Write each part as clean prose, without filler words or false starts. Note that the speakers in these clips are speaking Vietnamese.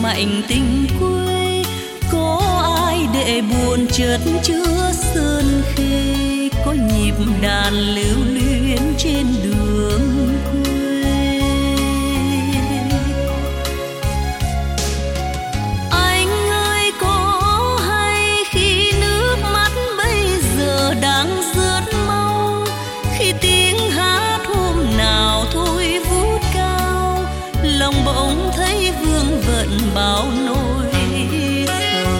mạnh tình quê, có ai để buồn chợt chứa sơn khê, có nhịp đàn lưu luyến trên đường quê. Anh ơi có hay khi nước mắt bây giờ đang rớt mau, khi tiếng hát hôm nào thôi vút cao, lòng bỗng thấy vương vận bao nỗi sầu.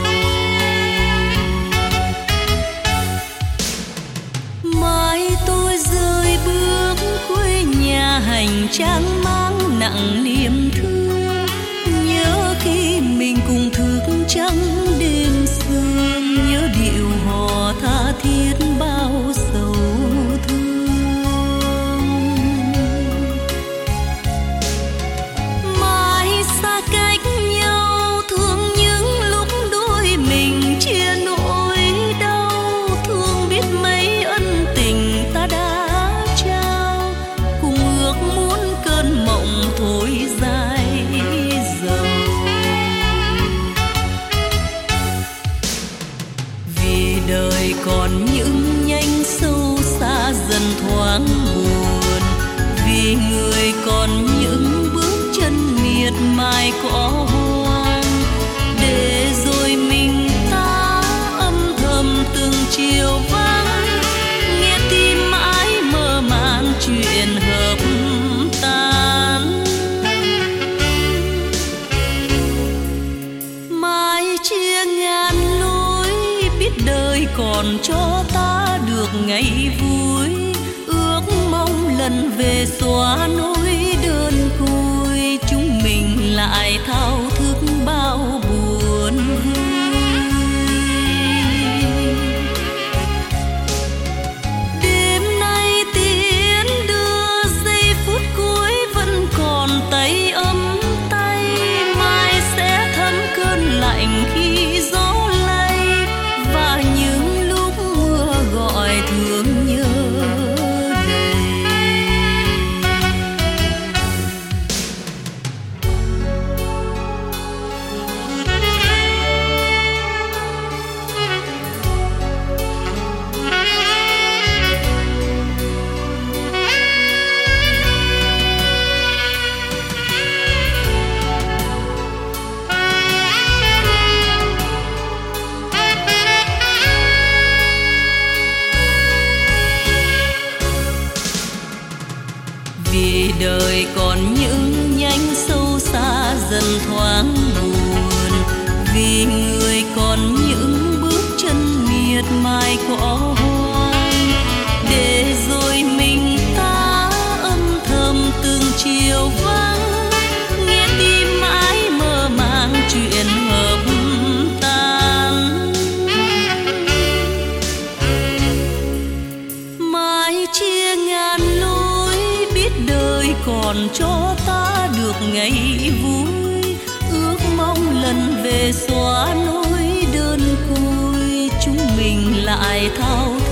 Mai tôi rời bước quê nhà, hành trang mang nặng niềm thương, nhớ khi mình cùng thức trắng đêm sương, nhớ điệu hò tha thiết bao sầu thương. Mai xa cách nhau, thương những lúc đôi mình chia nỗi đau, thương biết mấy ân tình ta đã trao, cùng ước muốn cơn mộng thôi dài dầu. Vì đời còn những nhánh sâu xa dần thoáng buồn, vì người còn những bước chân miệt mài cỏ hoang, để rồi mình ta âm thầm từng chiều vắng, nghe tim mãi mơ màng chuyện hợp tan. Mai chia ngàn lối, biết đời còn cho ta được ngày vui, ước mong lần về xóa nỗi đơn côi, chúng mình lại thao thức bao buồn vui. Đêm nay tiến đưa, giây phút cuối vẫn còn tay ấm tay, mai sẽ thấm cơn lạnh khi gió lay, và những lúc mưa gọi thương nhớ đầy. Vì đời còn những nhánh sâu xa dần thoáng buồn, vì người còn những bước chân miệt mài cỏ hoang, để rồi mình ta âm thầm từng chiều vắng, nghe tim mãi mơ màng chuyện hợp tan. Mai chia ngàn lối, biết đời còn cho ta được ngày vui, ước mong lần về xóa nỗi đơn côi, chúng mình lại thao